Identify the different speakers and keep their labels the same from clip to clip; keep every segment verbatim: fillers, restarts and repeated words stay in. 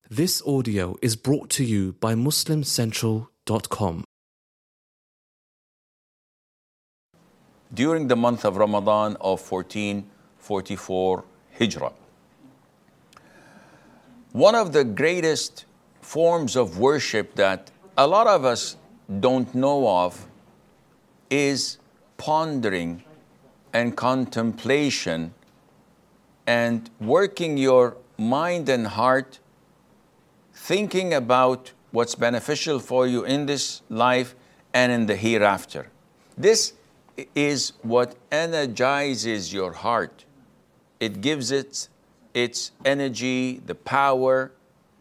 Speaker 1: This audio is brought to you by Muslim Central dot com.
Speaker 2: During the month of Ramadan of fourteen forty-four Hijrah, one of the greatest forms of worship that a lot of us don't know of is pondering and contemplation and working your mind and heart, thinking about what's beneficial for you in this life and in the hereafter. This is what energizes your heart. It gives it its energy, the power,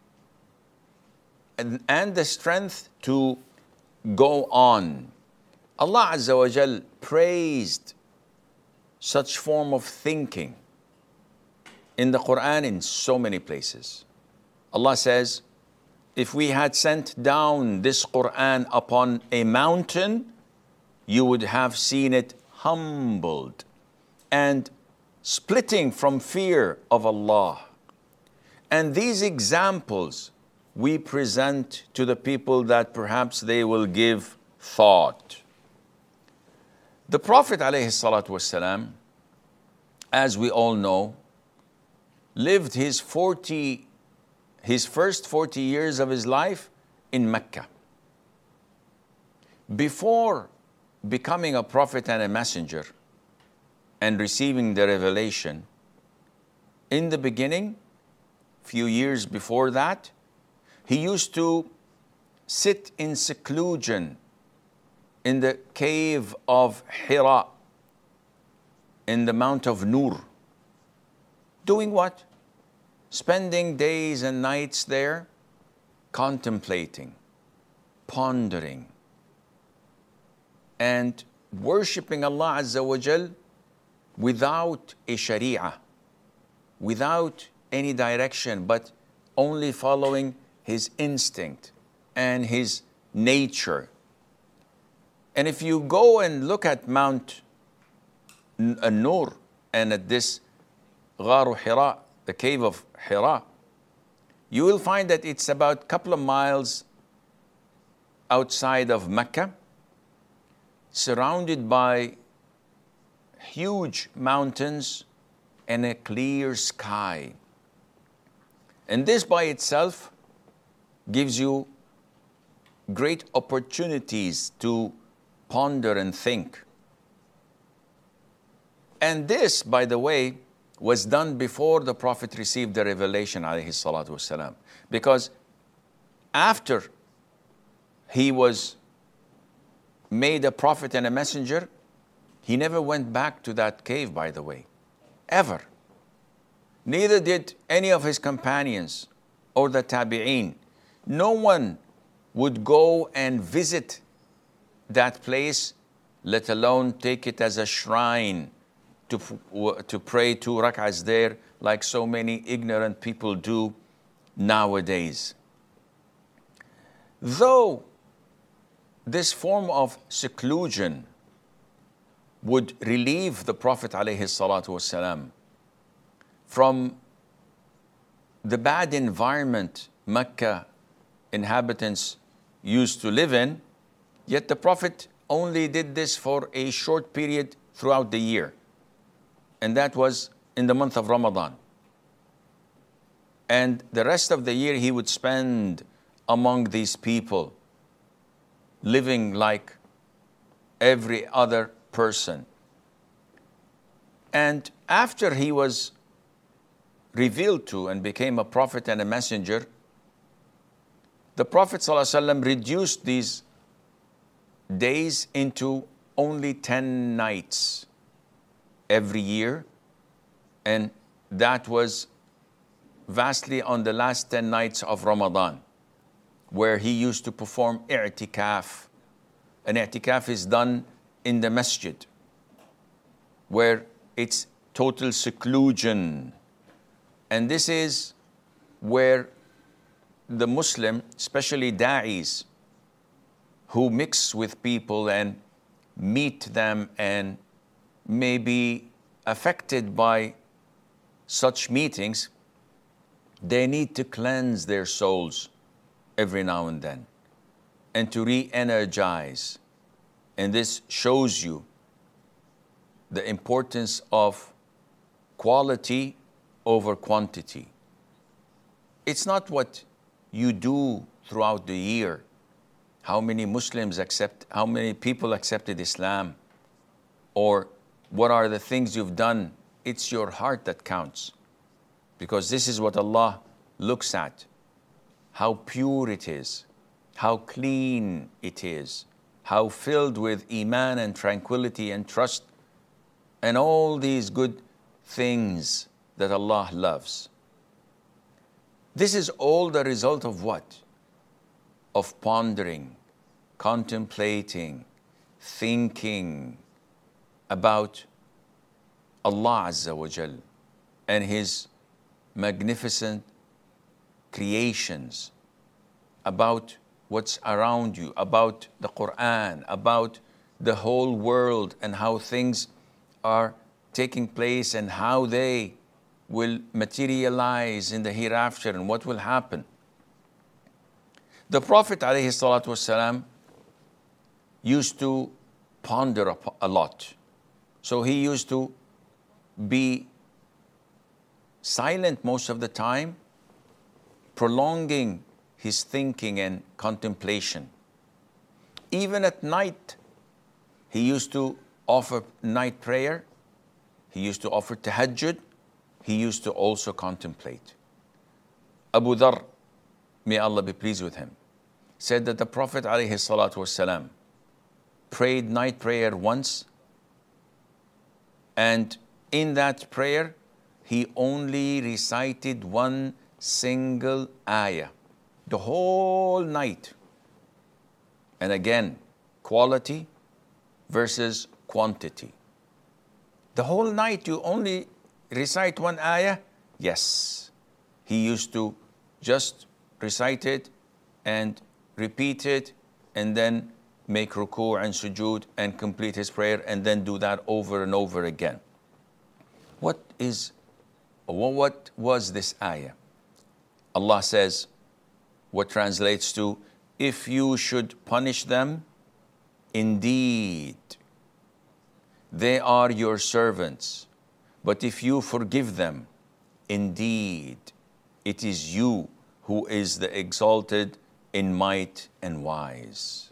Speaker 2: and, and the strength to go on. Allah Azza wa Jal praised such form of thinking in the Quran in so many places. Allah says, if we had sent down this Quran upon a mountain, you would have seen it humbled and splitting from fear of Allah. And these examples we present to the people that perhaps they will give thought. The Prophet ﷺ, as we all know, lived his forty his first forty years of his life in Mecca. Before becoming a prophet and a messenger and receiving the revelation, in the beginning, few years before that, he used to sit in seclusion in the cave of Hira, in the Mount of Nur. Doing what? Spending days and nights there, contemplating, pondering, and worshiping Allah Azza wa Jal without a sharia, without any direction, but only following his instinct and his nature. And if you go and look at Mount Nur and at this Gharu Hira, the cave of Hira, you will find that it's about a couple of miles outside of Mecca, surrounded by huge mountains and a clear sky. And this by itself gives you great opportunities to ponder and think. And this, by the way, was done before the Prophet received the revelation, alayhi salatu wasalam. Because after he was made a prophet and a messenger, he never went back to that cave, by the way, ever. Neither did any of his companions or the tabi'een. No one would go and visit that place, let alone take it as a shrine to, to pray two rak'ahs there, like so many ignorant people do nowadays. Though this form of seclusion would relieve the Prophet ﷺ from the bad environment Mecca inhabitants used to live in, yet the Prophet only did this for a short period throughout the year. And that was in the month of Ramadan. And the rest of the year he would spend among these people, living like every other person. And after he was revealed to and became a prophet and a messenger, the Prophet ﷺ reduced these days into only ten nights every year, and that was vastly on the last ten nights of Ramadan, where he used to perform i'tikaf. An i'tikaf is done in the masjid, where it's total seclusion. And this is where the Muslim, especially da'is, who mix with people and meet them and may be affected by such meetings, They need to cleanse their souls every now and then and to re-energize. And this shows you the importance of quality over quantity. It's not what you do throughout the year, how many Muslims accept, how many people accepted Islam, or what are the things you've done. It's your heart that counts, because this is what Allah looks at, how pure it is, how clean it is, how filled with iman and tranquility and trust and all these good things that Allah loves. This is all the result of what? Of pondering, contemplating, thinking about Allah Azza wa Jal and His magnificent creations, about what's around you, about the Quran, about the whole world and how things are taking place and how they will materialize in the hereafter and what will happen. The Prophet ﷺ used to ponder a lot. So he used to be silent most of the time, prolonging his thinking and contemplation. Even at night, he used to offer night prayer. He used to offer tahajjud. He used to also contemplate. Abu Dharr, may Allah be pleased with him, said that the Prophet ﷺ prayed night prayer once, and in that prayer, he only recited one single ayah, the whole night. And again, quality versus quantity. The whole night you only recite one ayah? Yes. He used to just recite it and repeat it and then make ruku' and sujood and complete his prayer and then do that over and over again. What is, what was this ayah? Allah says, what translates to, if you should punish them, indeed, they are your servants. But if you forgive them, indeed, it is you who is the exalted in might and wise.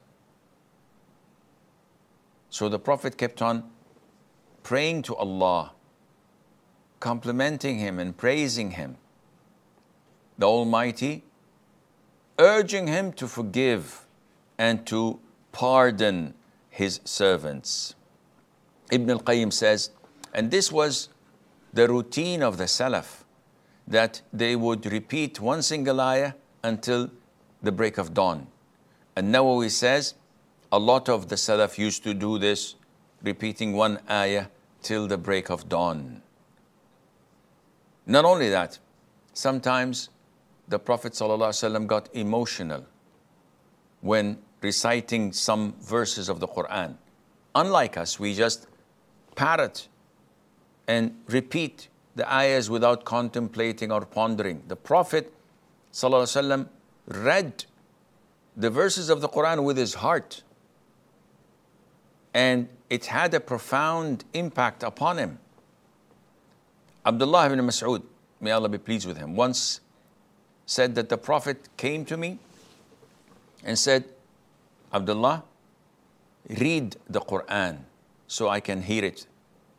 Speaker 2: So the Prophet kept on praying to Allah, complimenting Him and praising Him, the Almighty, urging Him to forgive and to pardon His servants. Ibn al-Qayyim says, and this was the routine of the Salaf, that they would repeat one single ayah until the break of dawn. And Nawawi says, a lot of the Salaf used to do this, repeating one ayah till the break of dawn. Not only that, sometimes the Prophet ﷺ got emotional when reciting some verses of the Quran. Unlike us, we just parrot and repeat the ayahs without contemplating or pondering. The Prophet ﷺ read the verses of the Quran with his heart, and it had a profound impact upon him. Abdullah ibn Mas'ud, may Allah be pleased with him, once said that the Prophet came to me and said, Abdullah, read the Quran so I can hear it.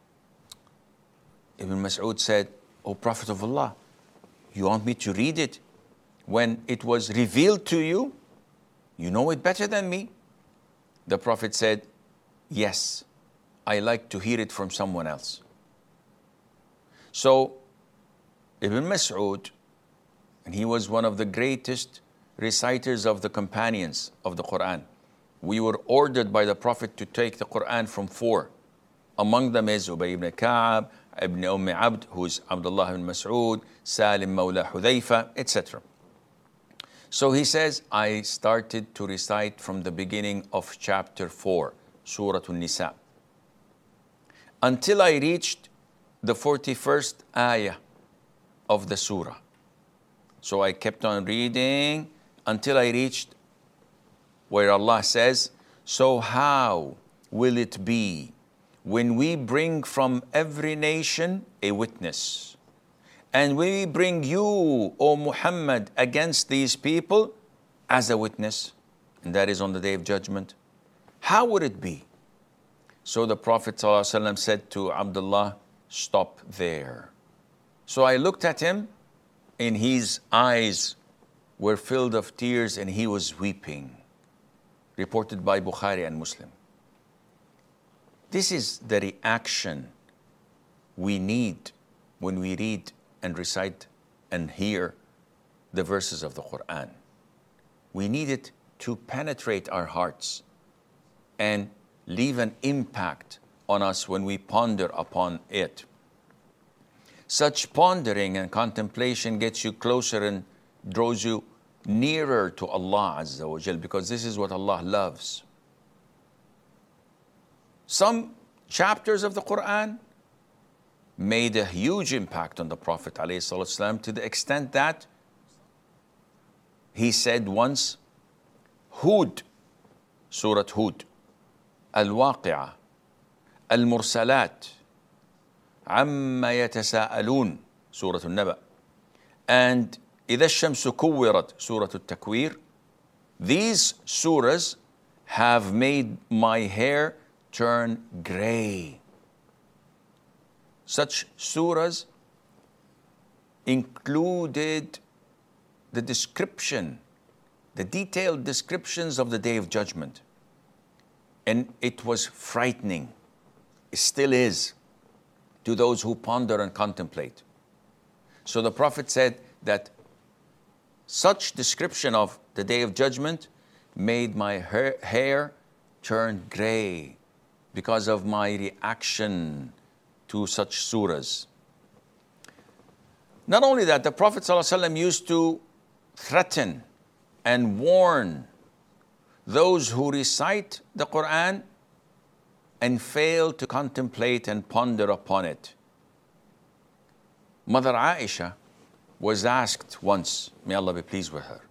Speaker 2: Ibn Mas'ud said, O Prophet of Allah, you want me to read it when it was revealed to you? You know it better than me. The Prophet said, yes, I like to hear it from someone else. So Ibn Mas'ud, and he was one of the greatest reciters of the companions of the Quran. We were ordered by the Prophet to take the Quran from four. Among them is Ubay ibn Ka'ab, Ibn Umm Abd, who is Abdullah ibn Mas'ud, Salim Mawla Hudayfa, et cetera. So he says, I started to recite from the beginning of chapter four, Surah An-Nisa, until I reached the forty-first ayah of the surah. So I kept on reading until I reached where Allah says, so how will it be when we bring from every nation a witness, and we bring you, O Muhammad, against these people as a witness, and that is on the Day of Judgment? How would it be? So the Prophet ﷺ said to Abdullah, stop there. So I looked at him, and his eyes were filled of tears, and he was weeping. Reported by Bukhari and Muslim. This is the reaction we need when we read and recite and hear the verses of the Quran. We need it to penetrate our hearts and leave an impact on us when we ponder upon it. Such pondering and contemplation gets you closer and draws you nearer to Allah Azza wa Jal, because this is what Allah loves. Some chapters of the Quran made a huge impact on the Prophet ﷺ, to the extent that he said once, Hud, Surah Hud, Al-Waqi'ah, Al-Mursalat, Amma Yatasa'alun, Surah Al-Naba, and إذا الشمس كورت, Surah Al-Takwir. These surahs have made my hair turn gray. Such surahs included the description, the detailed descriptions of the Day of Judgment. And it was frightening. It still is to those who ponder and contemplate. So the Prophet said that such description of the Day of Judgment made my hair turn gray because of my reaction to such surahs. Not only that, the Prophet ﷺ used to threaten and warn those who recite the Quran and fail to contemplate and ponder upon it. Mother Aisha was asked once, may Allah be pleased with her,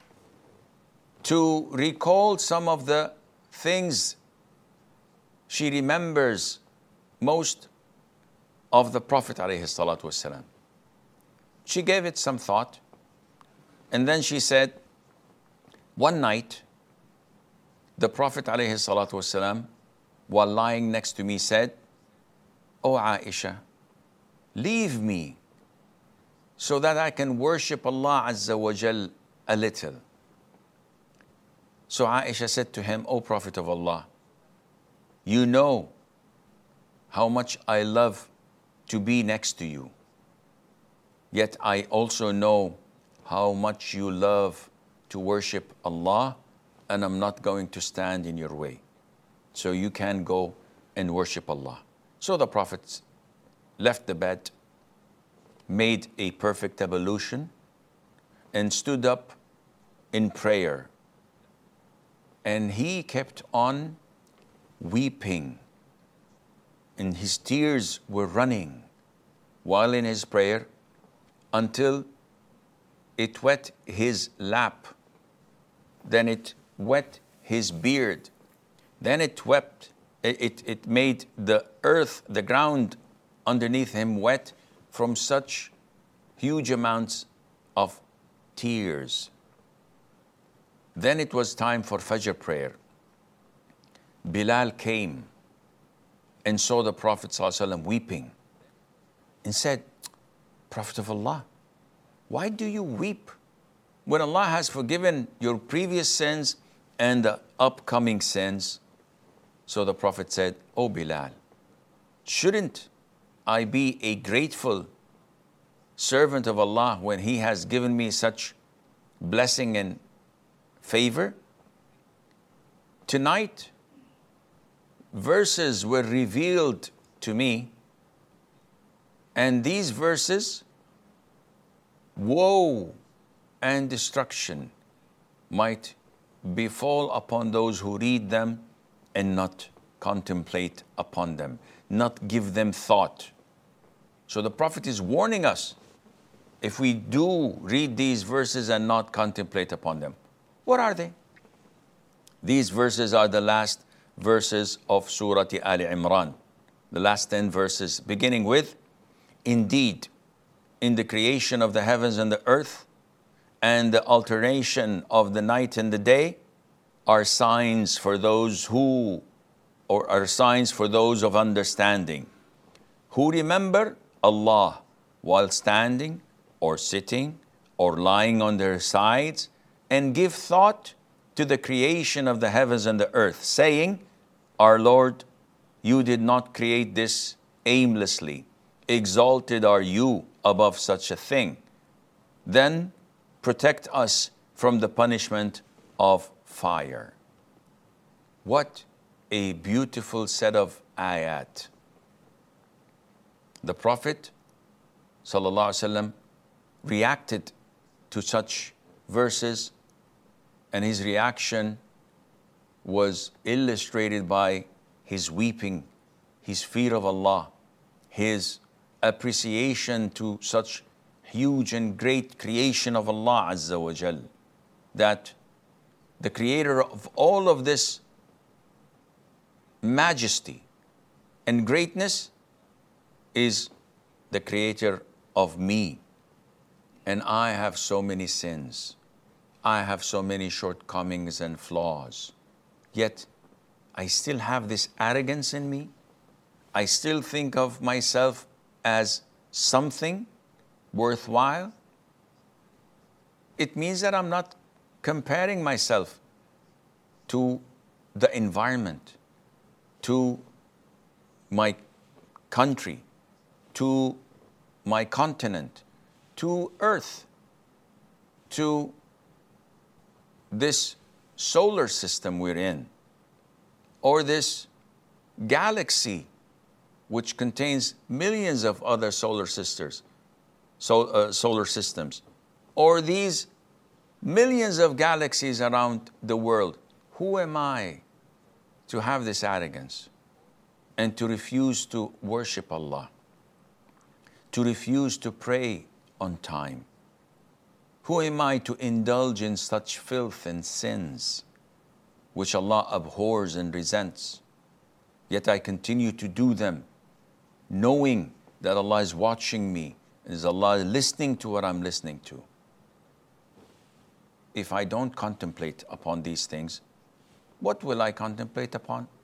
Speaker 2: to recall some of the things she remembers most of the Prophet ﷺ. She gave it some thought, and then she said, one night, the Prophet ﷺ, while lying next to me, said, "O Aisha, leave me so that I can worship Allah Azza wa Jal a little." So Aisha said to him, "O Prophet of Allah, you know how much I love to be next to you. Yet I also know how much you love to worship Allah, and I'm not going to stand in your way. So you can go and worship Allah." So the Prophet left the bed, made a perfect ablution, and stood up in prayer. And he kept on weeping, and his tears were running while in his prayer, until it wet his lap, then it wet his beard, then it wept, it, it made the earth, the ground underneath him wet from such huge amounts of tears. Then it was time for Fajr prayer. Bilal came and saw the Prophet ﷺ weeping and said, "Prophet of Allah, why do you weep when Allah has forgiven your previous sins and the upcoming sins?" So the Prophet said, "O Bilal, shouldn't I be a grateful servant of Allah when He has given me such blessing and favor?" Tonight, verses were revealed to me, and these verses, woe and destruction might befall upon those who read them and not contemplate upon them, not give them thought. So the Prophet is warning us if we do read these verses and not contemplate upon them? What are they? These verses are the last verses of Surah Al Imran, the last ten verses, beginning with, indeed, in the creation of the heavens and the earth, and the alternation of the night and the day, are signs for those who, or are signs for those of understanding, who remember Allah while standing or sitting or lying on their sides, and give thought to the creation of the heavens and the earth, saying, Our Lord, you did not create this aimlessly. Exalted are you above such a thing. Then protect us from the punishment of fire. What a beautiful set of ayat. The Prophet ﷺ reacted to such verses, and his reaction was illustrated by his weeping, his fear of Allah, his appreciation to such huge and great creation of Allah Azza wa Jal, that the creator of all of this majesty and greatness is the creator of me. And I have so many sins. I have so many shortcomings and flaws. Yet I still have this arrogance in me. I still think of myself as something worthwhile. It means that I'm not comparing myself to the environment, to my country, to my continent, to Earth, to this solar system we're in, or this galaxy which contains millions of other solar sisters, so, uh, solar systems, or these millions of galaxies around the world. Who am I to have this arrogance and to refuse to worship Allah, to refuse to pray on time? Who am I to indulge in such filth and sins which Allah abhors and resents? Yet I continue to do them, knowing that Allah is watching me, and is Allah listening to what I'm listening to. If I don't contemplate upon these things, what will I contemplate upon?